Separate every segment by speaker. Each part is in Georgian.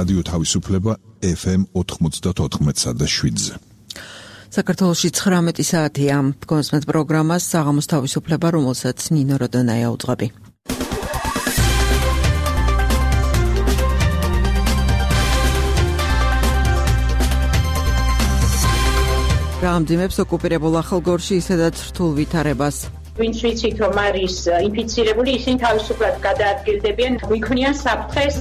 Speaker 1: რადიო თავისუფლება FM 94.7-ზე.
Speaker 2: საქართველოში 19 საათია. კონსმეთ პროგრამას საღამოს თავისუფლება, რომელსაც ნინო როდონაია უძღვები. რა ამძიმებს ოკუპირებულ ახალგორში ისედაც რთულ ვითარებას.
Speaker 3: ვინც ვიცით, რომ არის ინფიცირებული, ისინი თავისუფლად გადაადგილდებიან, მიქმნიან საფრთხეს.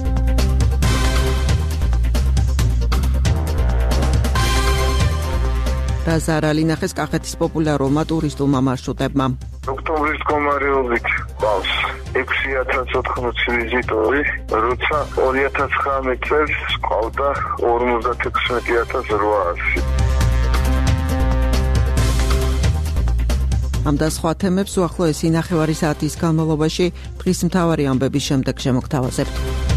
Speaker 2: რა ზარალი ნახეს კახეთის პოპულარულმა ტურისტულმა მარშრუტებმა.
Speaker 4: ოქტომბრის მდგომარეობით ყავს 6080 ვიზიტორი, როცა 2019 წელს ყავდა 56800.
Speaker 2: ამ და სხვა თემებს უახლოესი ნახევარი საათის განმავლობაში დღის მთავარი ამბების შემდეგ შემოგთავაზებთ.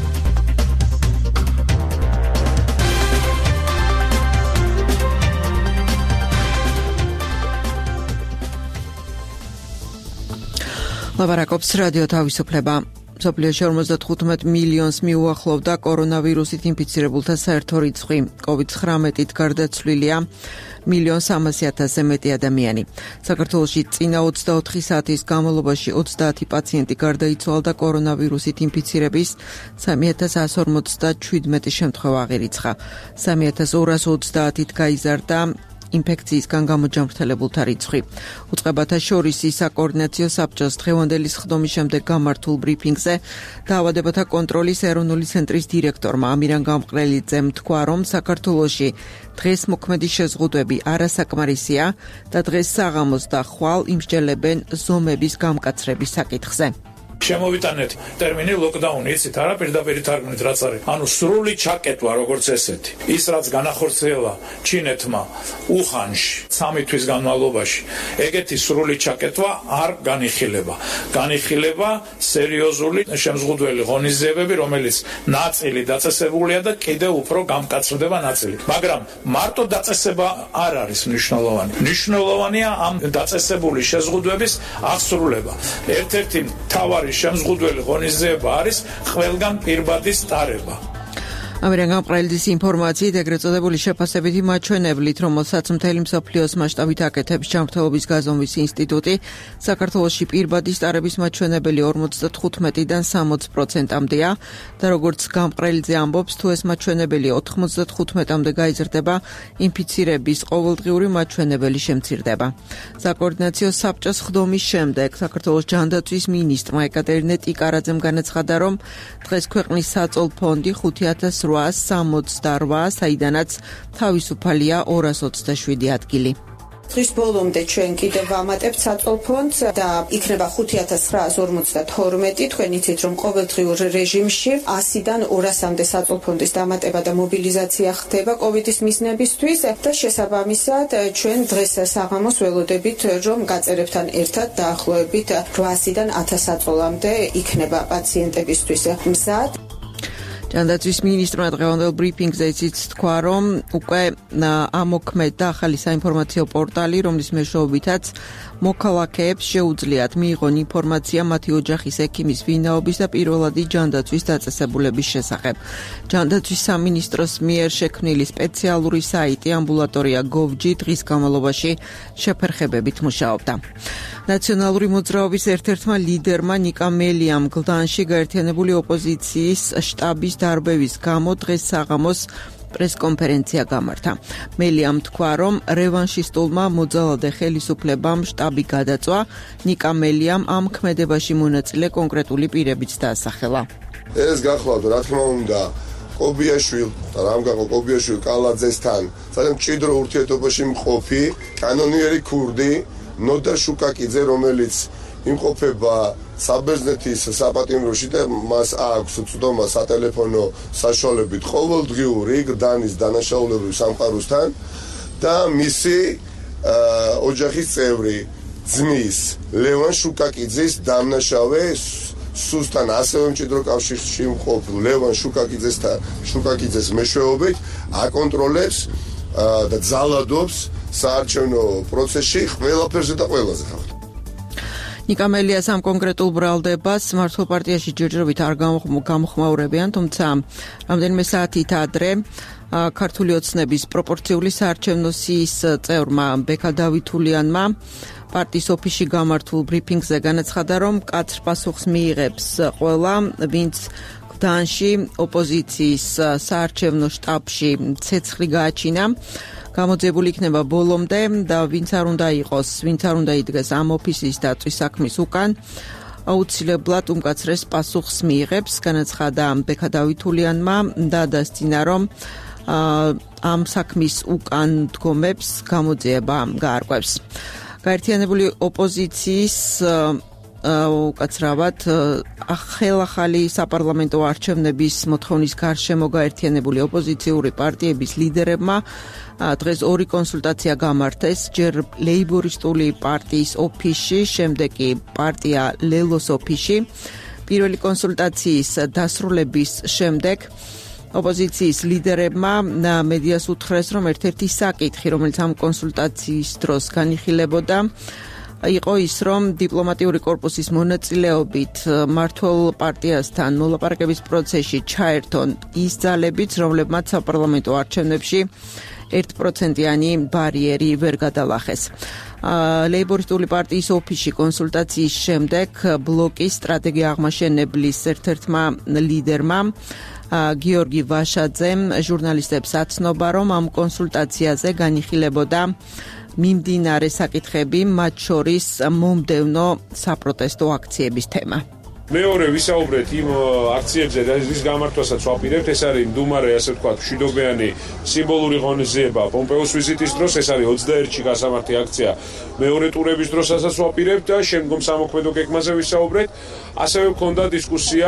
Speaker 2: ლაბარაკობს რადიო თავისუფლება. მსოფლიოში 55 მილიონს მიუახლოვდა კორონავირუსით ინფიცირებულთა საერთო რიცხვი. COVID-19-ით გარდაცვლილია 1.300.000-ზე მეტი ადამიანი. საქართველოში წინა 24 საათის განმავლობაში 30 პაციენტი გარდაიცვალა და კორონავირუსით ინფიცირების 3157 შემთხვევა აღირიცხა. 3230-ით გაიზარდა ინფექციისგან გამოჯამრთელებულთა რიცხვი. უწყებათა შორის საკოორდინაციო საბჭოს დღევანდელი სხდომის შემდეგ გამართულ ბრიფინგზე დაავადებათა კონტროლის ეროვნული ცენტრის დირექტორმა ამირან გამყრელიძემ თქვა, რომ საქართველოში დღეს მოქმედი შეზღუდვები არასაკმარისია და დღეს საღამოს და ხვალ იმსჯელებენ ზომების გამკაცრების საკითხზე.
Speaker 5: შემოვიტანეთ ტერმინი ლოკდაუნი, იცით, არა პირდაპირ თარგმნით რაც არის. ანუ სრული ჩაკეტვა როგორც ესეთი. ის რაც განახორციელა ჩინეთმა უხანში 3 თვის განმავლობაში, ეგეთი სრული ჩაკეტვა არ განიხილება. განიხილება სერიოზული შემზღუდველი ღონისძიებები, რომელიც ნაწილი დაწესებულია და კიდევ უფრო გამკაცრდება ნაწილი. მაგრამ მარტო დაწესება არ არის მნიშვნელოვანი. მნიშვნელოვანია ამ დაწესებული შეზღუდვების აღსრულება. ერთ-ერთი მთავარი შემზღუდველი ღონისძიება არის ყველგან პირბადის ტარება.
Speaker 2: ამირან გამყრელიძის ინფორმაციით ეგრეთ წოდებული შეფასებითი მაჩვენებლით, რომელსაც მთელი მსოფლიოს მასშტაბით აკეთებს ჯანმრთელობის გაზომვის ინსტიტუტი, საქართველოში პირბადის ტარების მაჩვენებელი 55-დან 60%-მდეა და როგორც გამყრელიძე ამბობს, თუ ეს მაჩვენებელი 95-მდე გაიზრდება, ინფიცირების ყოველდღიური მაჩვენებელი შემცირდება. საკოორდინაციო საბჭოს სხდომის შემდეგ საქართველოს ჯანდაცვის მინისტრმა ეკატერინე ტიკარაძემ განაცხადა, რომ დღეს ქვეყნის საწოლ ფონდი 5868, საიდანაც თავისუფალია 227 ადგილი.
Speaker 6: დღის ბოლომდე ჩვენ კიდევ ვამატებთ საწოლ ფონდს და იქნება 5942. თქვენ იცით, რომ ყოველდღიურ რეჟიმში 100-დან 200-მდე საწოლ ფონდის დამატება და მობილიზაცია ხდება კოვიდის მიზნებისთვის და შესაბამისად ჩვენ დღეს საღამოს ველოდებით, რომ გაწერებთან ერთად დაახლოებით 800-დან 1000 საწოლამდე იქნება პაციენტებისთვის მზად.
Speaker 2: ჯანდაცვის მინისტრმა დღევანდელ ბრიფინგზე ისიც თქვა, რომ უკვე ამოქმედდა ახალი საინფორმაციო პორტალი, რომლის მეშვეობითაც მოქალაქეებს შეუძლიათ მიიღონ ინფორმაცია მათი ოჯახის ექიმის ვინაობის და პირველადი ჯანდაცვის დაწესებულების შესახებ. ჯანდაცვის სამინისტროს მიერ შექმნილი სპეციალური საიტი ამბულატორია gov.gi დღის განმავლობაში შეფერხებებით მუშაობდა. ნაციონალური მოძრაობის ერთ-ერთმა ლიდერმა ნიკა მელიამ გლდანში გაერთიანებული ოპოზიციის შტაბის დარბევის გამო დღეს საღამოს პრესკონფერენცია გამართა. მელიამ თქვა, რომ რევანშისტულმა მოძალადე ხელისუფლებამ შტაბი გადაწვა. ნიკა მელიამ ამ ქმედებაში მონაწილე კონკრეტული პირებიც დაასახელა.
Speaker 7: ეს გახლავთ, რა თქმა უნდა, კობიაშვილ და რამგაღო კობიაშვილ კალაძესთან ძალიან მჭიდრო ურთიერთობაში მყოფი კანონიერი ქურდი ნოდა შუკაკიძე, რომელიც იმყოფება საბერძნეთის საპატიმროში და მას აქვს უწვდომა სატელეფონო საშუალებით ყოველდღიური გდანის დანაშაულებრივ სამყაროსთან და მისი ოჯახის წევრი ძმის ლევან შუკაკიძის დამნაშავე სუსთან ასევე მჭიდრო კავშირში მყოფ ლევან შუკაკიძეს მეშვეობით აკონტროლებს და ძალადობს საარჩევნო პროცესში ყველაფერზე და ყველაზე.
Speaker 2: ნიკა მელიას ამ კონკრეტულ ბრალდებას მართლ პარტიაში ჯერჯერობით არ გამოხმაურებიან, თუმცა რამდენიმე საათით ადრე ქართული ოცნების პროპორციული საარჩევნო სიის წევრმა ბექა დავითულიანმა პარტიის ოფისში გამართულ ბრიფინგზე განაცხადა, რომ მკაცრ პასუხს მიიღებს ყველა, ვინც გდანში ოპოზიციის საარჩევნო შტაბში ცეცხლი გააჩინა, გამოძიებული იქნება ბოლომდე და ვინც არ უნდა იყოს, ვინც არ უნდა იდგეს ამ ოფისის დაწვის საქმის უკან, აუცილებლად უმკაცრეს პასუხს მიიღებს, განაცხადა ბექა დავითულიანმა და დასძინა, რომ ამ საქმის უკან დგომებს გამოძიება გაარკვევს. გაერთიანებული ოპოზიციის უკაცრავად ხელახალი საპარლამენტო არჩევნების მოთხოვნის გარშემო გაერთიანებული ოპოზიციური პარტიების ლიდერებმა დღეს ორი კონსულტაცია გამართეს, ჯერ ლეიბორისტული პარტიის ოფისში, შემდეგ კი პარტია ლელოს ოფისში. პირველი კონსულტაციის დასრულების შემდეგ ოპოზიციის ლიდერებმა მედიას უთხრეს, რომ ერთ-ერთი საკითხი, რომელიც ამ კონსულტაციის დროს განიხილებოდა, იყო ის, რომ დიპლომატიური კორპუსის მონაწილეობით მართლ პარტიასთან მოლაპარაკების პროცესში ჩაერთონ ის ძალებიც, რომლებმაც საპარლამენტო არჩევნებში 1%-იანი ბარიერი ვერ გადალახეს. ლეიბორისტული პარტიის ოფისში კონსულტაციის შემდეგ ბლოკის სტრატეგია აღმაშენებლის ერთ-ერთმა ლიდერმა გიორგი ვაშაძემ ჟურნალისტებს აცნობა, რომ ამ კონსულტაციაზე განიხილებოდა მიმდინარე საკითხები, მათ შორის მომდევნო საპროტესტო აქციების თემა.
Speaker 8: მეორე ვისაუბრეთ იმ აქციებზე, რის გამართვასაც ვაპირებთ, ეს არის მდუმარე, ასე ვთქვათ, მშვიდობიანი სიმბოლური ღონისძიება პომპეოს ვიზიტის დროს, ეს არის 21-ში გასამართი აქცია მეორე ტურების დროსაც ვაპირებთ და შემდგომ სამოქმედო გეგმაზე ვისაუბრეთ. ასევე ვქონდა დისკუსია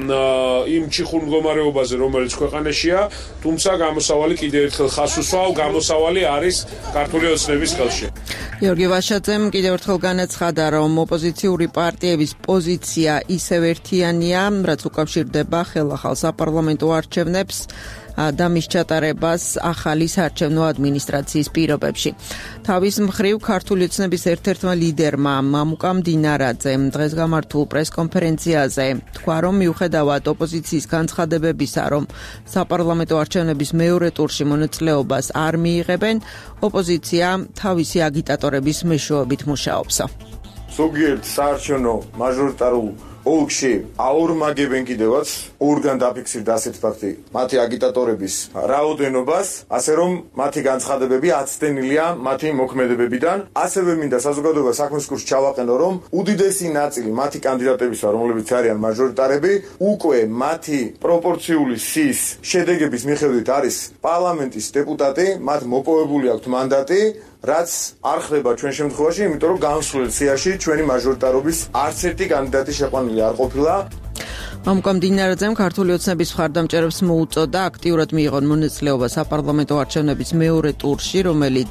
Speaker 8: იმ ჩიხურ მდგომარეობაზე, რომელიც ქვეყანაშია, თუმცა გამოსავალი კიდევ ერთხელ ხაზს უსვავ, გამოსავალი არის ქართული ოცნების ხელში.
Speaker 2: გიორგი ვაშაძემ კიდევ ერთხელ განაცხადა, რომ ოპოზიციური პარტიების პოზიცია ისევ ერთიანია, რაც უკავშირდება ხელახალ საპარლამენტო არჩევნებს და მის ჩატარებას ახალი საარჩევნო ადმინისტრაციის პირობებში. თავის მხრივ ქართული ოცნების ერთ-ერთმა ლიდერმა მამუკა მდინარაძემ დღეს გამართულ პრესკონფერენციაზე თქვა, რომ მიუხედავად ოპოზიციის განცხადებებისა, რომ საპარლამენტო არჩევნების მეორე ტურში მონაწილეობას არ მიიღებენ, ოპოზიცია თავისი აგიტატორების მეშვეობით მუშაობს.
Speaker 9: ზოგიერთ საარჩევნო მაჟორიტარულ ოლქში აორმაგებენ კიდევაც ორგან დაფიქსირდა ასეთ ფაქტი მათი აგიტატორების რაოდენობას, ასე რომ მათი განცხადებები აცდენილია მათი მოქმედებებიდან. ასევე მინდა საზოგადოება საქმის კურსს ჩავაყენო, რომ უდიდესი ნაწილი მათი კანდიდატებისა, რომლებიც არიან მაჟორიტარები, უკვე მათი პროპორციული სიის შედეგების მიხედვით არის პარლამენტის დეპუტატი, მათ მოპოვებული აქვთ მანდატი, რაც არ ხდება ჩვენ შემთხვევაში, იმიტომ რომ განსვლელ სიაში ჩვენი მაჟორიტარობის არც ერთი კანდიდატი შეყვანილი არ ყოფილა.
Speaker 2: მამუკა მდინარაძემ ქართული ოცნების მხარდამჭერებს მოუწოდა აქტიურად მიიღონ მონაწილეობა საპარლამენტო არჩევნების მეორე ტურში, რომელიც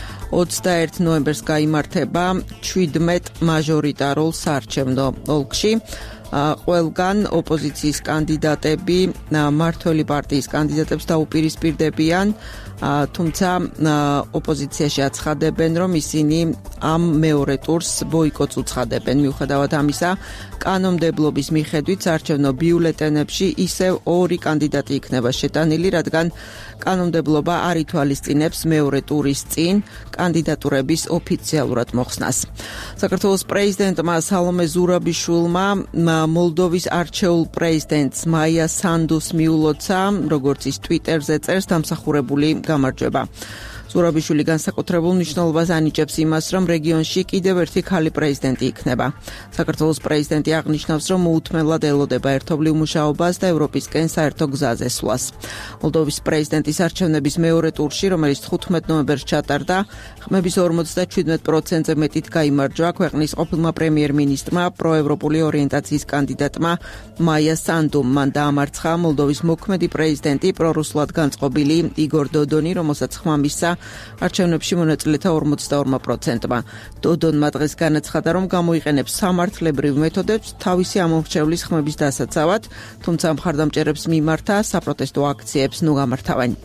Speaker 2: 21 ნოემბერს გაიმართება 17 მაჟორიტარულ საარჩევნო ოლქში. ყველგან ოპოზიციის კანდიდატები მართველი პარტიის კანდიდატებს დაუპირისპირდებიან, თუმცა ოპოზიციაში აცხადებენ, რომ ისინი ამ მეორე ტურს ბოიკოტს უცხადებენ. მიუხედავად ამისა, კანონმდებლობის მიხედვით საარჩევნო ბიულეტენებში ისევ ორი კანდიდატი იქნება შეტანილი, რადგან კანონმდებლობა არ ითვალისწინებს მეორე ტურის წინ კანდიდატურების ოფიციალურად მოხსნას. საქართველოს პრეზიდენტმა სალომე ზურაბიშვილმა მოლდოვის არჩეულ პრეზიდენტს მაია სანდუს მიულოცა, როგორც ის ტვიტერზე წერს, დამსახურებული გამარჯვება. ზურაბიშვილი განსაკუთრებულ მნიშვნელობას ანიჭებს იმას, რომ რეგიონში კიდევ ერთი ქალი პრეზიდენტი იქნება. საქართველოს პრეზიდენტი აღნიშნავს, რომ მოუთმენლად ელოდება ერთობლივ მუშაობას და ევროპისკენ საერთო გზაზე სვლას. მოლდოვის პრეზიდენტის არჩევნების მეორე ტურში, რომელიც 15 ნოემბერს ჩატარდა, ხმების 57%-ზე მეტით გაიმარჯვა ქვეყნის ყოფილმა პრემიერ-მინისტრმა, პროევროპული ორიენტაციის კანდიდატმა მაია სანდუმ. მან დაამარცხა მოლდოვის მოქმედი პრეზიდენტი პრორუსულად განწყობილი იგორ დოდონი, რომელსაც ხმა მისცა არჩევნებში მონაწილეთა 42%-მა. დოდონმა დღეს განაცხადა, რომ გამოიყენებს სამართლებრივ მეთოდებს თავისი ამომრჩევლის ხმების დასაცავად, თუმცა მხარდამჭერებს მიმართა საპროტესტო აქციებს ნუ გამართავენ.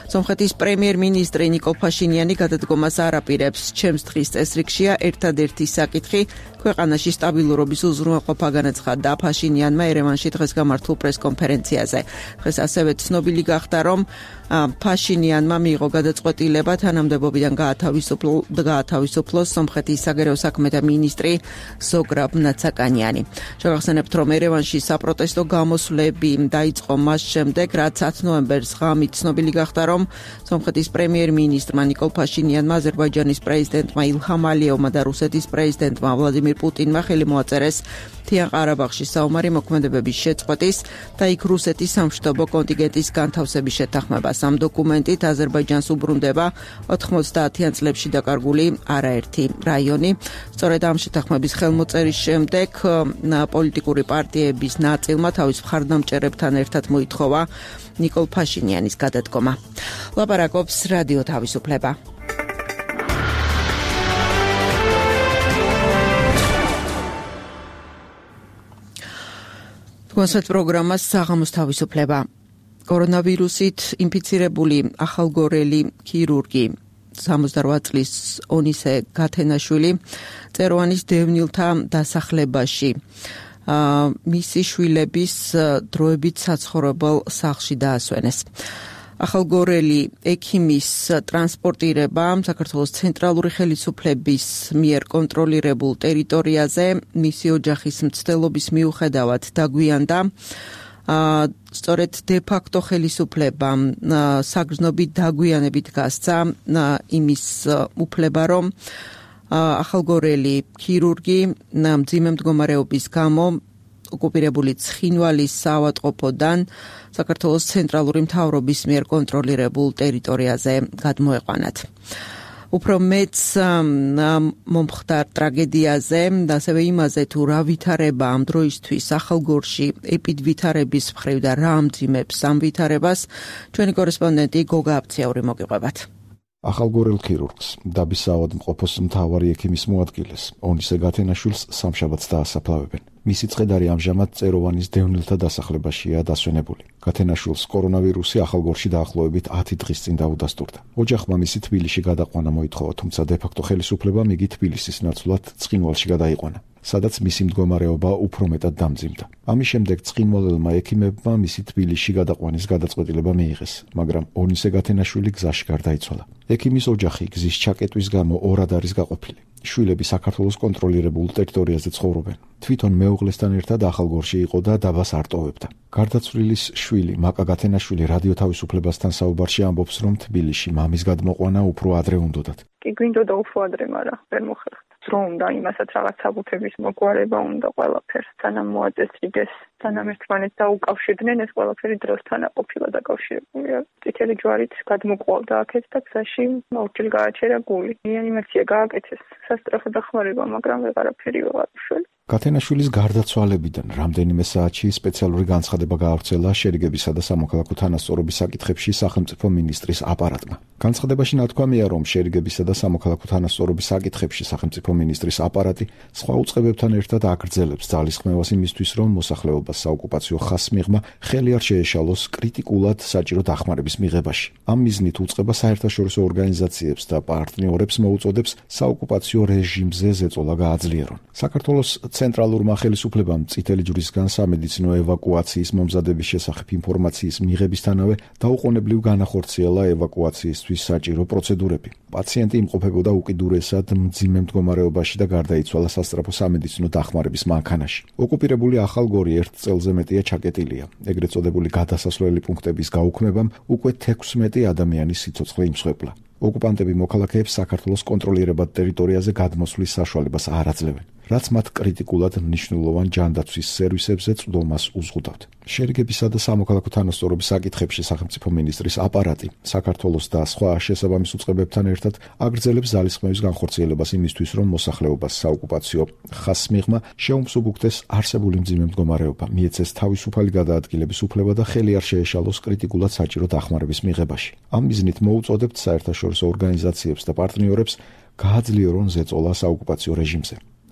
Speaker 2: სომხეთის პრემიერ-მინისტრი ნიკოლ ფაშინიანი გადადგომას არ აპირებს. ჩემს დღის წესრიგშია ერთადერთი საკითხი ქვეყანაში სტაბილურობის უზრუნველყოფა განაცხადა ფაშინიანმა ერევანში დღეს გამართულ პრესკონფერენციაზე. დღეს ასევე ცნობილი გახდა, რომ ფაშინიანმა მიიღო გადაწყვეტილება თანამდებობიდან გაათავისუფლოს სომხეთის საგარეო საქმეთა მინისტრი ზოგრაბ ნაცაკანიანი. შევახსენებთ, რომ ერევანში საპროტესტო გამოსვლები დაიწყო მას შემდეგ, რაც 10 ნოემბერს ღამით ცნობილი გახდა, რომ სომხეთის პრემიერ-მინისტრმა ნიკოლ ფაშინიანმა აზერბაიჯანის პრეზიდენტმა ილჰამ ალიევმა და რუსეთის პრეზიდენტმა ვლადიმირ პუტინმა ხელი მოაწერეს მთიან ყარაბაღში საომარი მოქმედებების შეწყვეტის და იქ რუსეთის სამშვიდობო კონტინგენტის განთავსების შეთანხმებას. ამ დოკუმენტით აზერბაიჯანს უბრუნდება 90-იან წლებში დაკარგული არაერთი რაიონი. სწორედ ამ შეთანხმების ხელმოწერის შემდეგ პოლიტიკური პარტიების ნაწილმა თავის მხარდამჭერებთან ერთად მოითხოვა ნიკოლ ფაშინიანის გადადგომა. ლაპარაკობს რადიო თავისუფლება. კონსერტ პროგრამას საღამოს თავისუფლება. კორონავირუსით ინფიცირებული ახალგორელი ქირურგი 68 წლის ონისე გათენაშვილი წეროვანის დევნილთა დასახლებაში მისი შვილების დროებით საცხოვრებელ სახლში დაასვენეს. ახალგორელი ექიმის ტრანსპორტირება საქართველოს ცენტრალური ხელისუფლების მიერ კონტროლირებულ ტერიტორიაზე მისი ოჯახის მცდელობის მიუხედავად დაგვიანდა. სწორედ დე-ფაქტო ხელისუფლებამ საგრძნობი დაგვიანებით გასცა იმის უფლება, რომ ახალგორელი ქირურგი მძიმე მდგომარეობის გამო ოკუპირებული ცხინვალის საავადმყოფოდან საქართველოს ცენტრალური მთავრობის მიერ კონტროლირებულ ტერიტორიაზე გადმოეყვანათ. უფრო მეც მომხდარ ტრაგედიაზე და ასევე იმაზე, თუ რა ვითარება ამ დროისთვის ახალგორში ეპიდვითარების მხრივ და რა ამძიმებს ამ ვითარებას, ჩვენი კორესპონდენტი გოგა აფციაური მოგიყვებათ.
Speaker 10: ახალგორელ ქირურგს, დაბის საავადმყოფოს მთავარი ექიმის მოადგილეს, ონისე გათენაშვილს სამშაბათს დაასაფლავებენ. მისი წხედარი ამჟამად წეროვანის დევნილთა დასახლებაშია დასვენებული. გათენაშვილს კორონავირუსი ახალგორში დაახლოებით 10 დღის წინ დაუდასტურდა. ოჯახმა მისი თბილისში გადაყვანა მოითხოვა, თუმცა დე-ფაქტო ხელისუფლებამ იგი თბილისის ნაცვლად ცხინვალში გადაიყვანა, სადაც მისი მდგომარეობა უფრო მეტად დამძიმდა. ამის შემდეგ ცხინვალელმა ექიმებმა მისი თბილისში გადაყვანის გადაწყვეტილება მიიღეს, მაგრამ ონისე გათენაშვილი გზაში გარდაიცვალა. ექიმის ოჯახი გზის ჩაკეტვის გამო ორად არის გაყოფილი. შვილები საქართველოს კონტროლირებულ ტერიტორიაზე ცხოვრობენ. თვითონ მეუღლესთან ერთად ახალგორში იყო და დაბას არ ტოვებდა. გარდაცვლილის შვილი მაკა გათენაშვილი რადიო თავისუფლებასთან საუბარში ამბობს, რომ თბილისში მამის გადმოყვანა უფრო ადრე უნდოდათ.
Speaker 11: კი გვინდოდა უფრო ადრე, მაგრამ ვერ მოხერხდა. დრო უნდა იმასაც რაღაც საბუთების მოგვარება უნდა ყველაფერს, სანამ მოაწესრიგეს, სანამ ერთმანეთს დაუკავშირდნენ, ეს ყველაფერი დროსთან ყოფილა დაკავშირებულია. წითელი ჯვარით გადმოყვალდა აქეთ და გზაში ორჯერ გააჩერა გული. რეანიმაცია გააკეთეს, სასწრაფო დახმარება, მაგრამ ვეღარაფერი ვეღარ უშველა.
Speaker 10: გათენაშვილის გარდაცვალებიდან რამდენიმე საათში სპეციალური განცხადება გაავრცელა შერიგებისა და სამოქალაქო თანასწორობის საკითხებში სახელმწიფო მინისტრის აპარატმა. განცხადებაში ნათქვამია, რომ შერიგებისა და სამოქალაქო თანასწორობის საკითხებში სახელმწიფო მინისტრის აპარატი სხვა უწყებებთან ერთად აგრძელებს ძალისხმევას იმისთვის, რომ მოსახლეობას საოკუპაციო ხაზს მიღმა ხელი არ შეეშალოს კრიტიკულად საჭირო დახმარების მიღებაში. ამ მიზნით უწყება საერთაშორისო ორგანიზაციებს და პარტნიორებს მოუწოდებს საოკუპაციო რეჟიმზე ზეწოლა გააძლიერონ. საქართველოს ცენტრალურმა ხელისუფლებამ წითელი ჯვრისგან სამედიცინო ევაკუაციის მომზადების შესახებ ინფორმაციის მიღებისთანავე დაუყოვნებლივ განახორციელა ევაკუაციისთვის საჭირო პროცედურები. პაციენტი იმყოფებოდა უკიდურესად მძიმე მდგომარეობაში და გარდაიცვალა სასწრაფო სამედიცინო დახმარების მანქანაში. ოკუპირებული ახალგორი 1 წელზე მეტია ჩაკეტილია. ეგრეთ წოდებული გადასასვლელი პუნქტების გაუქმებამ უკვე 16 ადამიანის სიცოცხლე იმსხვერპლა. ოკუპანტები მოქალაქეებს საქართველოს კონტროლირებად ტერიტორიაზე გადმოსვლის საშუალებას არ აძლევენ, რაც მათ კრიტიკულად მნიშვნელოვან ჯანდაცვის სერვისებზე წვდომას უზღუდავთ. შერიგებისა და სამოქალაქო თანასწორობის საკითხებში სახელმწიფო მინისტრის აპარატი საქართველოს და სხვა შესაბამის უწყებებთან ერთად აგრძელებს ძალისხმევის განხორციელებას იმისთვის, რომ მოსახლეობას საოკუპაციო ხაზს მიღმა შეუმსუბუქდეს არსებული მძიმე მდგომარეობა, მიეცეს თავისუფალი გადაადგილების უფლება და ხელი არ შეეშალოს კრიტიკულად საჭირო დახმარების მიღებაში. ამ მიზნით მოუწოდებთ საერთაშორისო ორგანიზაციებს და პარტნიორებს გააძლიერონ ზეწოლა საოკუპაციო რეჟიმზე.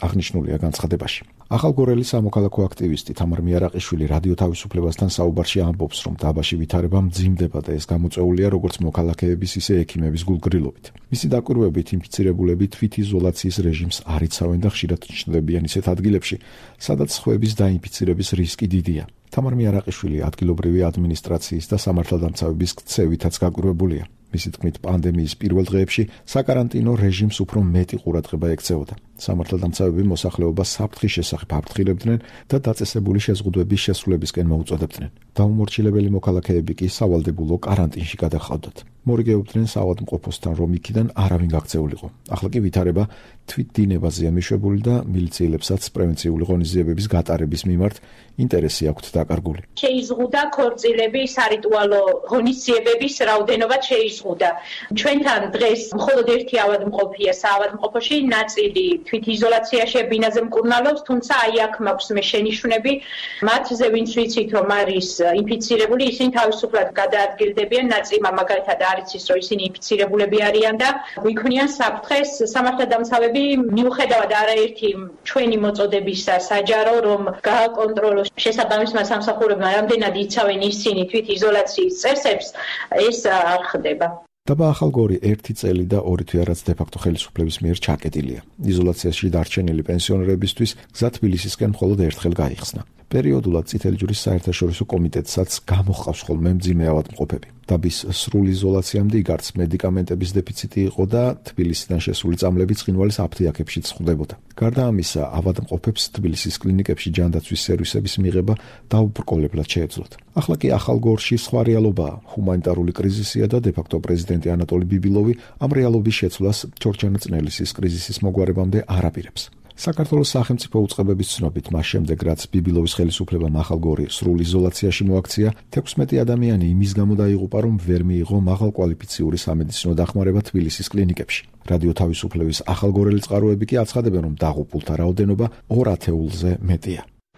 Speaker 10: აღნიშნულია განცხადებაში. ახალგორელი სამოქალაქო აქტივისტი თამარ მიარაყიშვილი რადიო თავისუფლებასთან საუბარში ამბობს, რომ დაბაში ვითარება მძიმდება და ეს გამოწვეულია როგორც მოქალაქეების, ისე ექიმების გულგრილობით. მისი დაკვირვებით ინფიცირებულები თვითიზოლაციის რეჟიმს არ იცავენ და ხშირად ჩნდებიან ისეთ ადგილებში, სადაც სხვების დაინფიცირების რისკი დიდია. თამარ მიარაყიშვილი ადგილობრივი ადმინისტრაციის და სამართალდამცავების ქცევითაც გაკვირვებულია. მისი თქმით, პანდემიის პირველ დღეებში საკარანტინო რეჟიმს უფრო მეტი ყურადღება ექცეოდა. სამართალდამცავები მოსახლეობას საფრთხის შესახებ აფრთხილებდნენ და დაწესებული შეზღუდვების შესრულებისკენ მოუწოდებდნენ. დაუმორჩილებელი მოქალაქეები კი სავალდებულო კარანტინში გადაჰყავდათ. მორიგეობდნენ საავადმყოფოსთან, რომ იქიდან არავინ გაქცეულიყო. ახლა კი ვითარება თვითდინებაზეა მიშვებული და მილიციელებსაც პრევენციული ღონისძიებების გატარების მიმართ ინტერესი აქვთ დაკარგული.
Speaker 3: შეიზღუდა ქორწილები, სარიტუალო ღონისძიებების რაოდენობა შეიზღუდა. ჩვენთან დღეს მხოლოდ ერთი ავადმყოფია საავადმყოფოში, ნაწილი თვითიზოლაციაში ბინაზე მკურნალობს, თუმცა აი აქ მაქვს მე შენიშვნები, მათზე ვინც ვიცით რომ არის ინფიცირებული, ისინი თავისუფლად გადაადგილდებიან, ნაწილმა მაგალითად არ იცის რომ ისინი ინფიცირებულები არიან და გვიქმნიან საფრთხეს. სამართალდამცავები მიუხედავად არაერთი ჩვენი მოწოდებისა საჯარო რომ გააკონტროლოს შესაბამისმა სამსახურებმა რამდენად იცავენ ისინი თვითიზოლაციის წესებს, ეს არ ხდება.
Speaker 10: დაბა ახალგორი 1 წელი და 2 თვე რაც დე-ფაქტო ხელისუფლების მიერ ჩაკეტილია. იზოლაციაში დარჩენილი პენსიონერებისთვის გზა თბილისისკენ მხოლოდ ერთხელ გაიხსნა. პერიოდულად წითელი ჯვრის საერთაშორისო კომიტეტსაც გამოჰყავს ხოლმე მძიმე ავადმყოფები. დაბის სრულ იზოლაციამდე იგარც მედიკამენტების დეფიციტი იყო და თბილისიდან შესული წამლები ცხინვალის აფთიაქებშიც ხვდებოდა. გარდა ამისა, ავადმყოფებს თბილისის კლინიკებში ჯანდაცვის სერვისების მიღება დაუბრკოლებლად შეეძლოთ. ახლა კი ახალგორში სხვა რეალობაა. ჰუმანიტარული კრიზისია და დე-ფაქტო პრეზიდენტი ანატოლი ბიბილოვი ამ რეალობის შეცვლას ჯორჯანა წნელისის კრიზისის მოგვარებამდე არ აპირებს. საქართველოს სახელმწიფო უწყებების ცნობით, მას შემდეგ რაც ბიბილოვის ხელისუფლებამ ახალგორი სრულ იზოლაციაში მოაქცია, 16 ადამიანი იმის გამო დაიღუპა, რომ ვერ მიიღო მაღალკვალიფიციური სამედიცინო დახმარება თბილისის კლინიკებში. რადიო თავისუფლების ახალგორელი წყაროები კი აცხადებენ, რომ დაღუპულთა რაოდენობა 2 ათეულზე მეტია.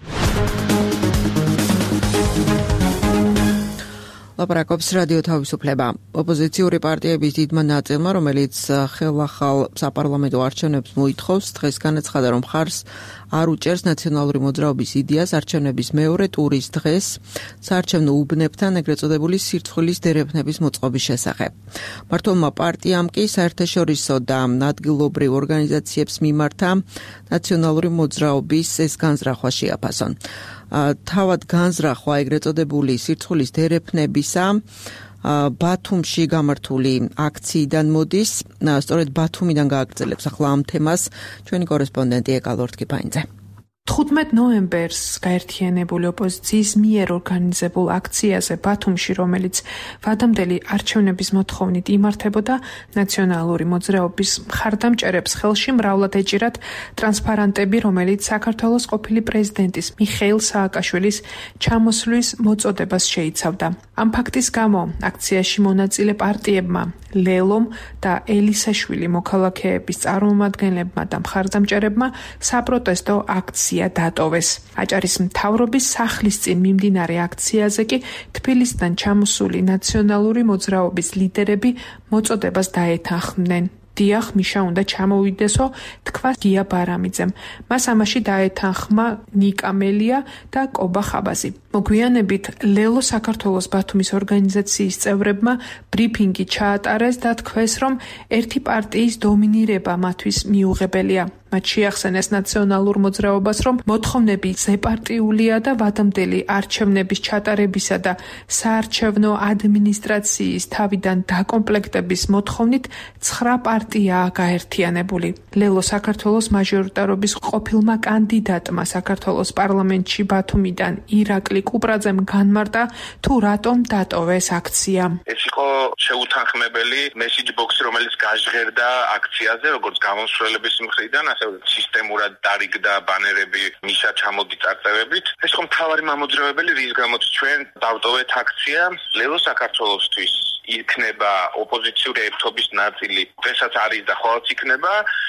Speaker 2: ლაპარაკობს რადიო თავისუფლება. ოპოზიციური პარტიების დიდმა ნაწილმა, რომელიც ხელახალ საპარლამენტო არჩევნებს მოითხოვს, დღეს განაცხადა, რომ მხარს არ უჭერს ნაციონალური მოძრაობის იდეას არჩევნების მეორე ტურის დღეს საარჩევნო უბნებთან ეგრეთ წოდებული სირცხვილის დერეფნების მოწყობის შესახებ. მმართველმა პარტიამ კი საერთაშორისო და ადგილობრივ ორგანიზაციებს მიმართა ნაციონალური მოძრაობის ეს განზრახვა შეაფასონ. თავად განზრახვა ეგრეთ წოდებული სირცხვილის დერეფნებისა ბათუმში გამართული აქციიდან მოდის, სწორედ ბათუმიდან გააგრძელებს ახლა ამ თემას ჩვენი კორესპონდენტი ეკალორთ კიფაინძე.
Speaker 12: 15 ნოემბერს გაერთიანებული ოპოზიციის მიერ ორგანიზებულ აქციაზე ბათუმში, რომელიც ვადამდელი არჩევნების მოთხოვნით იმართებოდა, ნაციონალური მოძრაობის მხარდამჭერებს ხელში მრავლად ეჭირათ ტრანსპარანტები, რომელიც საქართველოს ყოფილი პრეზიდენტის მიხეილ სააკაშვილის ჩამოსვლის მოწოდებას შეიცავდა. ამ ფაქტის გამო აქციაში მონაწილე პარტიებმა ლელომ და ელისაშვილი მოქალაქეების წარმომადგენლებმა და მხარდამჭერებმა საპროტესტო აქცია დატოვეს. აჭარის მთავრობის სახლის წინ მიმდინარე აქციაზე კი თბილისიდან ჩამოსული ნაციონალური მოძრაობის ლიდერები მოწოდებას დაეთანხმდნენ. დიახ, მიშა უნდა ჩამოვიდესო, თქვა გია ბარამიძემ. მას ამაში დაეთანხმა ნიკა მელია და კობა ხაბაზი. მოგვიანებით ლელო საქართველოს ბათუმის ორგანიზაციის წევრებმა ბრიფინგი ჩაატარეს და თქვეს, რომ ერთი პარტიის დომინირება მათთვის მიუღებელია. მათ შეახსენეს ნაციონალურ მოძრაობას, რომ მოთხოვნები ზეპარტიულია და ვადამდელი არჩევნების ჩატარებისა და საარჩევნო ადმინისტრაციის თავიდან დაკომპლექტების მოთხოვნით 9 პარტიაა გაერთიანებული. ლელო საქართველოს მაჟორიტარობის ყოფილმა კანდიდატმა საქართველოს პარლამენტში ბათუმიდან ირაკლი კუპრაძემ განმარტა, თუ რატომ დატოვეს აქცია.
Speaker 13: ეს იყო შეუთანხმებელი მესიჯ ბოქსი, რომელიც გაჟღერდა აქციაზე, როგორც გამოსვლელების მხრიდან, ასე სისტემურად დარიგდა ბანერები მიშა ჩამოდი წარწერებით. ეს იყო მთავარი მამოძრავებელი, რის გამოც ჩვენ დავტოვეთ აქცია ლელო საქართველოსთვის. იქნება ოპოზიციური ერთობის ნაწილი, დღესაც არის და ხოლმე იქნება,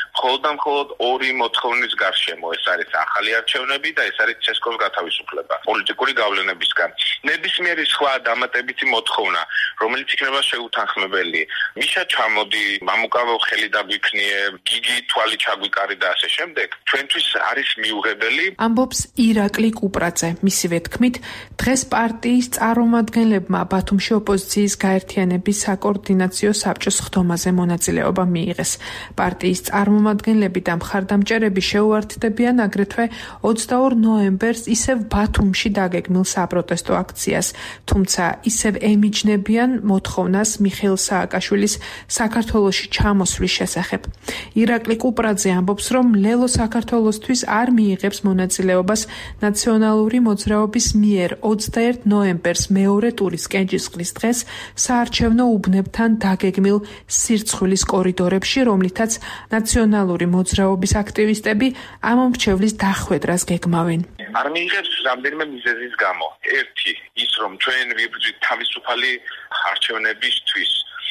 Speaker 13: მხოლოდ ორი მოთხოვნის გარშემო. ეს არის ახალი არჩევნები და ეს არის ცესკოს გათავისუფლება პოლიტიკური გავლენებისგან. ნებისმიერი სხვა დამატებითი მოთხოვნა, რომელიც იქნება შეუთანხმებელი. მიშა ჩამოდი, მამუკავო ხელი დაგვიქნიე, გიგი თვალი ჩაგვიკარი და ასე შემდეგ. ჩვენთვის არის მიუღებელი.
Speaker 12: ამბობს ირაკლი კუპრაძე. მისივე თქმით, დღეს პარტიის წარმომადგენლებმა ბათუმში ოპოზიციის გაერთიანების საკოორდინაციო საბჭოს ხდომაზე მონაწილეობა მიიღეს. პარტიის წარმომადგენლები და მხარდამჭერები შეუერთდებიან აგრეთვე 22 ნოემბერს ისევ ბათუმში დაგეგმილ საპროტესტო აქციას, თუმცა ისევ ემიჯნებიან მოთხოვნას მიხეილ სააკაშვილის საქართველოში ჩამოსვლის შესახებ. ირაკლი კუპრაძე ამბობს, რომ ლელო საქართველოსთვის არ მიიღებს მონაწილეობას ნაციონალური მოძრაობის მიერ 21 ნოემბერს მეორე ტურის კენჭისყრის დღეს საარჩევნო უბნებთან დაგეგმილ სირცხვილის კორიდორებში, რომლითაც ნაციონალური მოძრაობის აქტივისტები ამ მრჩევლის დახვედრას გეგმავენ.
Speaker 13: არ მიიღებს რამდენიმე მიზეზის გამო. ერთი, ის რომ ჩვენ ვიბრძვით თავისუფალი არჩევნებისთვის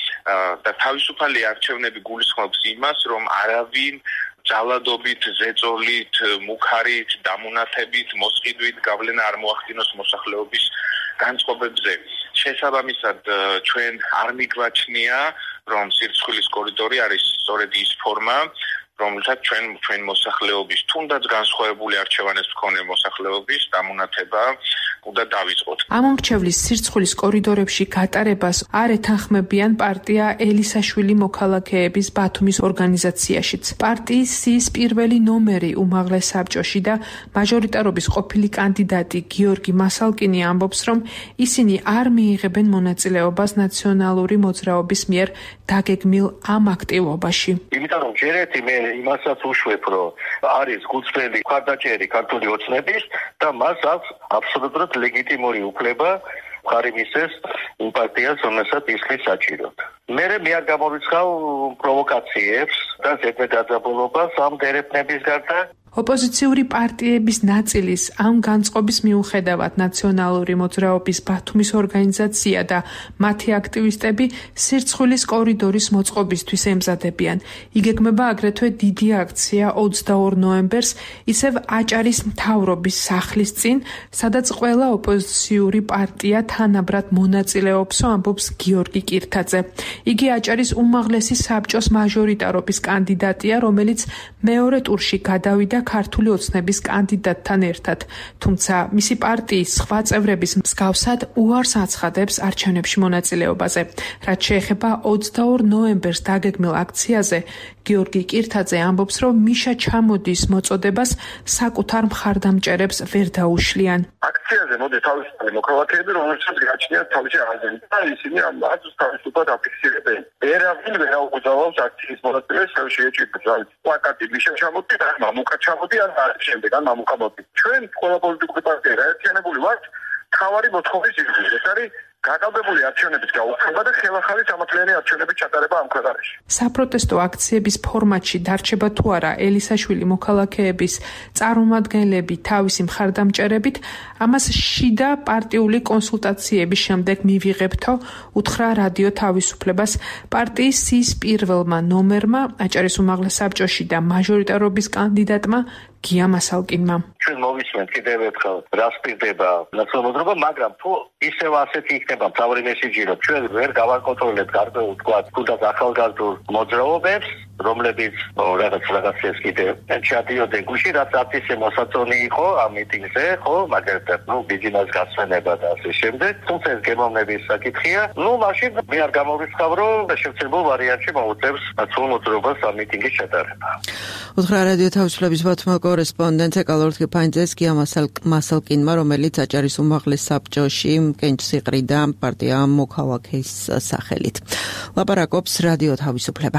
Speaker 13: და თავისუფალი არჩევნები გულისხმობს იმას, რომ არავინ ძალადობით, ზეწოლით, მუქარით, დამონათებით, მოსყიდვით გავლენა არ მოახდინოს მოსახლეობის განწყობებზე. შესაბამისად, ჩვენ არ მიგვაჩნია, რომ სირცხვილის კორიდორი არის სწორედ ის ფორმა, რომელსაც ჩვენ მოსახლეობის, თუნდაც განსხვავებული არჩევანებს მქონე მოსახლეობის დამონათება უნდა დავიწყოთ.
Speaker 12: ამ მრჩევლის სირცხვილის კორიდორებში გატარებას არ ეთანხმებიან პარტია ელისაშვილი მოქალაქეების ბათუმის ორგანიზაციაშიც. პარტიის სიის პირველი ნომერი უმაღლეს საბჭოში და მაჟორიტარობის ყოფილი კანდიდატი გიორგი მასალკინი ამბობს, რომ ისინი არ მიიღებენ მონაწილეობას ნაციონალური მოძრაობის მიერ დაგეგმილ ამ აქტივობაში.
Speaker 14: იმიტომ რომ ჯერეთი მე იმასაც უშვებ, რომ არის გულწრფელი მხარდაჭერი ქართული ოცნების და მას აქვს აბსოლუტურად ლეგიტიმური უფლება მხარი მისცეს იმ პარტიას, რომელსაც ისხის საჭიროდ. მე არ გამორიცხავ პროვოკაციებს და ზედმეტაძაბულობას ამ დერეფნების გარდა.
Speaker 12: ოპოზიციური პარტიების ნაწილის ამ განწყობის მიუხედავად ნაციონალური მოძრაობის ბათუმის ორგანიზაცია და მათი აქტივისტები სირცხვილის კორიდორის მოწყობისთვის ემზადებიან. იგეგმება აგრეთვე დიდი აქცია 22 ნოემბერს ისევ აჭარის მთავრობის სახლის წინ, სადაც ყველა ოპოზიციური პარტია თანაბრად მონაწილეობს, ამბობს გიორგი კირთაძე. იგი აჭარის უმაღლესი საბჭოს მაჟორიტარობის კანდიდატია, რომელიც მეორე ტურში გადავიდა ქართული ოცნების კანდიდატთან ერთად, თუმცა მისი პარტიის სხვა წევრების მსგავსად უარს აცხადებს არჩევნებში მონაწილეობაზე. რაც შეეხება 22 ნოემბერს დაგეგმილ აქციაზე, გიორგი კირთაძე ამბობს, რომ მიშა ჩამოდის მოწოდებას საკუთარ მხარდამჭერებს ვერ დაუშლიან.
Speaker 4: აქციაზე მოდი თავისუფალი მოქალაქეები, რომელსაც გააჩნიათ თავისი აზრი და ისინი ამ აზრს თავისუფლად აფიქსირებენ. ვერავინ ვერ აუგზავნებს აქციის მონაწილეს, შეეჭირებს პლაკატი მიშა ჩამოდი და მამუკა ჩამოდი ან შემდეგ ან მამუკა მოდი. ჩვენ ყველა პოლიტიკური პარტია ერთიანებული ვართ თავარი მოთხოვნის იგრძნით. ეს არის გაკავებული არჩევნების გაუქმება და ხელახალი სამართლიანი არჩევნების ჩატარება ამ ქვეყანაში.
Speaker 12: საპროტესტო აქციების ფორმატში დარჩება თუ არა ელისაშვილი მოქალაქეების წარმომადგენლები თავისი მხარდამჭერებით, ამას შიდა პარტიული კონსულტაციების შემდეგ მივიღებთო, უთხრა რადიო თავისუფლებას პარტიის სიის პირველმა ნომერმა, აჭარის უმაღლეს საბჭოში და მაჟორიტარობის კანდიდატმა გია მასალკინმა.
Speaker 14: ჩვენ მოვისმენთ კიდევ ერთხელ, რას პირდება ნაციონალურობა, მაგრამ თუ ისევ ასეთი იქნება მთავარი მესიჯი, რომ ჩვენ ვერ გავაკონტროლებთ გარკვეულ თქვათ, თუნდაც ახალგაზრდულ მოძრაობებს, რომლებიც რაღაცას კიდევ ჩადიოდნენ გუშინ, რაც ათისე მოსაწონი იყო ამ მიტინგზე, ხო, მაგალითად, ბიძინას გასვენება და ასე შემდეგ. თუმცა ეს გემოვნების საკითხია. მაშინ მე არ გამორიცხავ, რომ შევცებულ ვარიანტში მოუწევს ნაციონალურ მოძრაობას ამ მიტინგის ჩატარება.
Speaker 2: უთხრა რადიო თავისუფლების ბათუმის კორესპონდენტ კალორთკი ფაინძეს გია მასალკინმა, რომელიც აჭარის უმაღლეს საბჭოში კენჭსიყრიდა პარტია მოქალაქის სახელით. ლაპარაკობს რადიო თავისუფლება.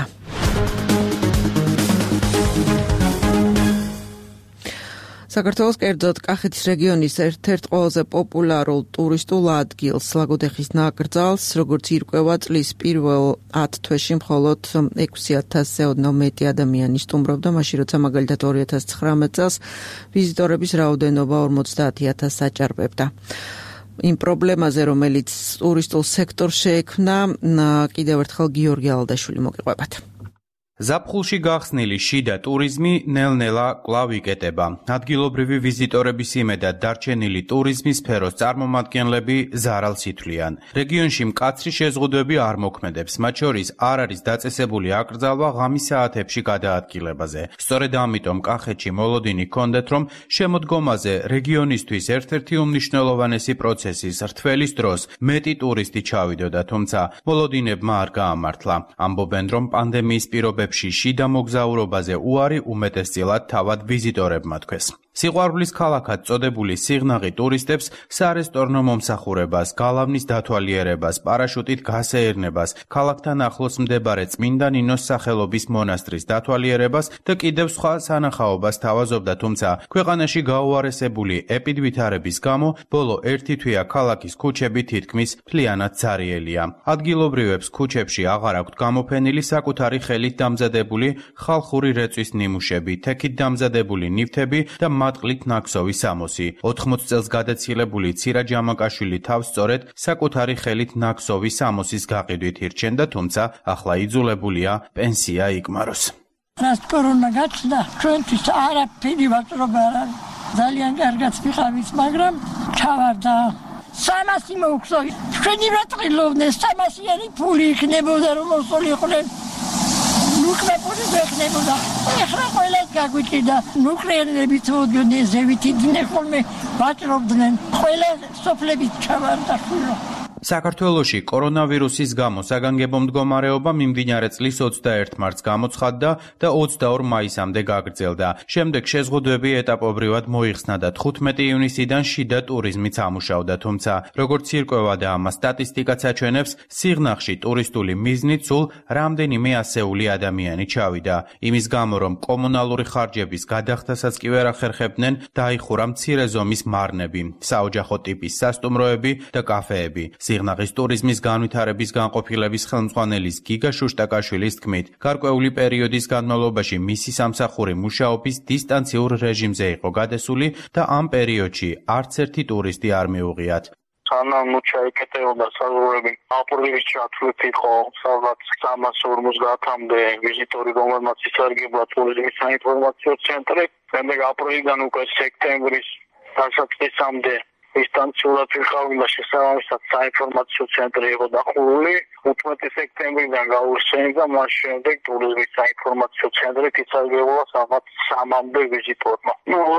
Speaker 2: საქართველოს კერძოდ კახეთის რეგიონის ერთ-ერთ ყველაზე პოპულარულ ტურისტულ ადგილს ლაგოდეხის ნაკრძალს, როგორც ირკვევა, წლის პირველ 10 თვეში მხოლოდ 6,000-ზე ოდნავ მეტი ადამიანი სტუმრობდა, მაშინ როცა მაგალითად 2019 წელს ვიზიტორების რაოდენობა 50,000-ს აჭარბებდა. იმ პრობლემაზე, რომელიც ტურისტულ სექტორს შეექმნა, კიდევ ერთხელ გიორგი ალდაშვილი მოგიყვებათ.
Speaker 15: ზაფხულში გახსნილი შიდა ტურიზმი ნელ-ნელა კვლავ იკეტება. ადგილობრივი ვიზიტორების იმედად დარჩენილი ტურიზმის სფეროს წარმომადგენლები ზარალს ითვლიან. რეგიონში მკაცრი შეზღუდვები არ მოქმედებს, მათ შორის არ არის დაწესებული აკრძალვა ღამის საათებში გადაადგილებაზე. სწორედ ამიტომ კახეთში მოლოდინი ჰქონდათ, რომ შემოდგომაზე რეგიონისთვის ერთ-ერთი უმნიშვნელოვანესი პროცესის რთველის დროს მეტი ტურისტი ჩავიდოდა, თუმცა მოლოდინებმა არ გაამართლა. ამბობენ, რომ პანდემიის პირობებში შიდა მოგზაურობაზე უარი უმეტესწილად თავად ვიზიტორებმა თქვეს. სიყვარულის ქალაქად წოდებული სიღნაღი ტურისტებს სარესტორნო მომსახურებას, გალავნის დათვალიერებას, პარაშუტით გასეირნებას, ქალაქთან ახლოს მდებარე წმინდა ნინოს სახელობის მონასტრის დათვალიერებას და კიდევ სხვა სანახაობას თავაზობდა, თუმცა ქვეყანაში გაუარესებული ეპიდვითარების გამო ბოლო ერთი თვეა ქალაქის ქუჩები თითქმის მთლიანად ძარიელია. ადგილობრივებს ქუჩებში აღარ აქვთ გამოფენილი საკუთარი ხელით დამზადებული ხალხური რეწვის ნიმუშები, თექით დამზადებული ნივთები და მატყლით ნაქსოვი სამოსი. 80 წელს გადაცილებული ცირა ჯამაკაშვილი თავს სწორედ საკუთარი ხელით ნაქსოვი სამოსის გაყიდვით ირჩენდა, თუმცა ახლა იძულებულია პენსია იკმაროს.
Speaker 16: რას კორონა გაჩნდა, ჩვენთვის არაფერი ვაჭრობა არ არის. ძალიან კარგად ვიყავით, მაგრამ ჩავარდა. 300 მოუხსო. ჩვენი რატყილობდნენ 300-იანი ფული იქნებოდა, რომ მოსულიყვნენ. ნუკლეპური ვეხნებოდა. ეხლა ყველას გაგვიჭირდა. ნუკლეერებით მოდიოდნენ, ზევით იდნენ ხოლმე, ვაჭრობდნენ. ყველა სოფლებით ჩავარდა შვილო.
Speaker 15: საქართველოში კორონავირუსის გამო საგანგებო მდგომარეობა მიმდინარე წლის 21 მარტს გამოცხადდა და 22 მაისამდე გაგრძელდა. შემდეგ შეზღუდვები ეტაპობრივად მოიხსნა და 15 ივნისიდან შიდა ტურიზმიც ამუშავდა, თუმცა როგორც ირკვევა და ამას სტატისტიკაც აჩვენებს, სიღნაღში ტურისტული მიზნით სულ რამდენიმე ასეული ადამიანი ჩავიდა. იმის გამო, რომ კომუნალური ხარჯების გადახდასაც კი ვერ ახერხებდნენ, დაიხურა მცირე ზომის მარნები, საოჯახო ტიპის სასტუმროები და კაფეები. სიღნაღის ტურიზმის განვითარების განყოფილების ხელმძღვანელის გიგა შუშტაკაშვილის თქმით, გარკვეული პერიოდის განმავლობაში მისი სამსახური მუშაობის დისტანციურ რეჟიმზე იყო გადასული და ამ პერიოდში არც ერთი ტურისტი არ მიუღიათ.
Speaker 13: სანამ ჩაიკეტებოდა საზღვრები, აპრილის ჩათვლით იყო სადღაც 350-მდე ვიზიტორი, რომელმაც ისარგებლა ტურიზმის საინფორმაციო ცენტრი. შემდეგ აპრილიდან უკვე სექტემბრის დასაწყისამდე დისტანციურად ვიყავდა შესაბამისად საინფორმაციო ცენტრი იყო დახურული. 15 სექტემბრიდან გაურჩენდა, მას შემდეგ ტურიზმის საინფორმაციო ცენტრი ისარგებლა სადღაც 3-მდე ვიზიტორმა.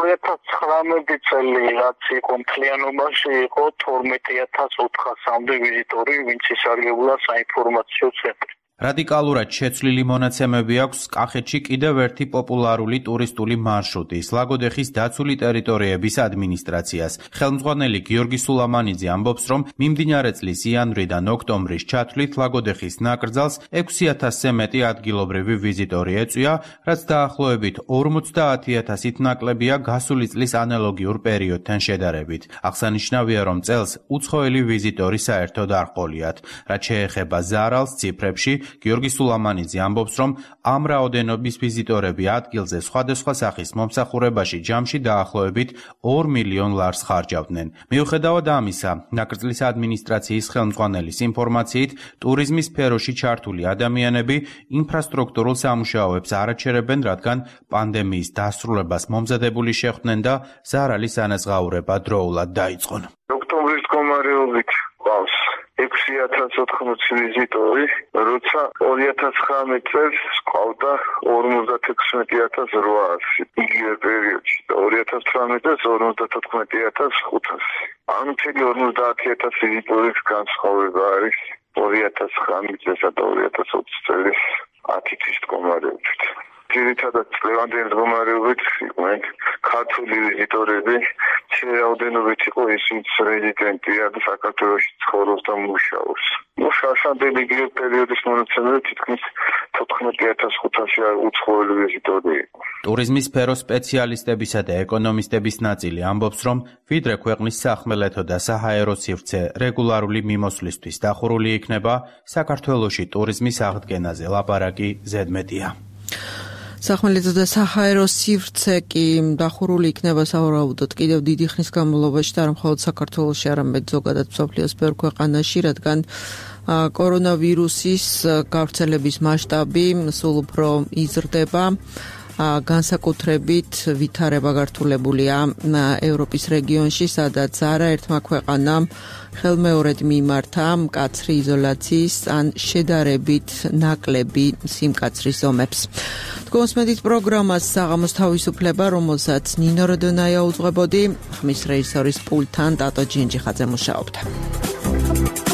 Speaker 13: 2019 წელი რაც იყო მთლიანობაში იყო 12400-მდე ვიზიტორი, ვინც ისარგებლა საინფორმაციო ცენტრი.
Speaker 15: რადიკალურად შეცვლილი მონაცემები აქვს კახეთში კიდევ ერთი პოპულარული ტურისტული მარშრუტი ლაგოდეხის დაცული ტერიტორიების ადმინისტრაციას. ხელმძღვანელი გიორგი სულამანიძე ამბობს, რომ მიმდინარე წლის იანვრიდან ოქტომბრის ჩათვლით ლაგოდეხის ნაკრძალს 6000-ზე მეტი ადგილობრივი ვიზიტორი ეწვია, რაც დაახლოებით 50000-ით ნაკლებია გასული წლის ანალოგიურ პერიოდთან შედარებით. აღსანიშნავია, რომ წელს უცხოელი ვიზიტორი საერთოდ არ ყოლიათ. რაც შეეხება ზარალს ციფრებში, გიორგი სულამანიძე ამბობს, რომ ამ რაოდენობის ვიზიტორები ადგილზე სხვადასხვა სახის მომსახურებაში ჯამში დაახლოებით 2 მილიონ ლარს ხარჯავდნენ. მიუხედავად ამისა, ნაკრძლის ადმინისტრაციის ხელმძღვანელის ინფორმაციით, ტურიზმის სფეროში ჩართული ადამიანები ინფრასტრუქტურულ სამუშაოებს არ აჩერებენ, რადგან პანდემიის დასრულებას მომზადებული შეხვდნენ და ზარალის ანაზღაურება დროულად დაიწყონ.
Speaker 13: ოქტომბრის მდგომარეობით ყავს 6080 ვიზიტორი, როცა 2019 წელს ყავდა 56800 იგივე პერიოდში და 2018 წელს 54500. ანუ მთელი 50000 ვიზიტორის განსხვავება არის 2019 წელსა და 2020 წლის 10 თვის მდგომარეობით. ძირითადად ლევანდელი მდგომარეობით იყვნენ ქართული ვიზიტორები, შეაუდენობით იყო ისინიც რეზიდენტია და საქართველოში ცხოვრობს და მუშაობს. შარშანდელი იგივე პერიოდის მონაცემები თითქმის 14500 უცხოელი ვიზიტორი იყო.
Speaker 15: ტურიზმის სფეროს სპეციალისტებისა და ეკონომისტების ნაწილი ამბობს, რომ ვიდრე ქვეყნის სახმელეთო და საჰაერო სივრცე რეგულარული მიმოსვლისთვის დახურული იქნება, საქართველოში ტურიზმის აღდგენაზე ლაპარაკი ზედმეტია.
Speaker 2: სახმელეთო და საჰაერო სივრცე კი დახურული იქნება სავარაუდოდ კიდევ დიდი ხნის განმავლობაში და არა მხოლოდ საქართველოში, არამედ ზოგადად მსოფლიოს ბევრ ქვეყანაში, რადგან კორონავირუსის გავრცელების მასშტაბი სულ უფრო იზრდება. განსაკუთრებით ვითარება გართულებულია ევროპის რეგიონში, სადაც არაერთმა ქვეყანამ ხელმეორედ მიმართა მკაცრი იზოლაციის ან შედარებით ნაკლები სიმკაცრის ზომებს. თქვენს პროგრამას საღამოს თავისუფლება, რომელსაც ნინო როდონაია უძღვებოდი, ხმის რეჟისორის პულტთან ტატო ჯინჯიხაძე მუშაობდა.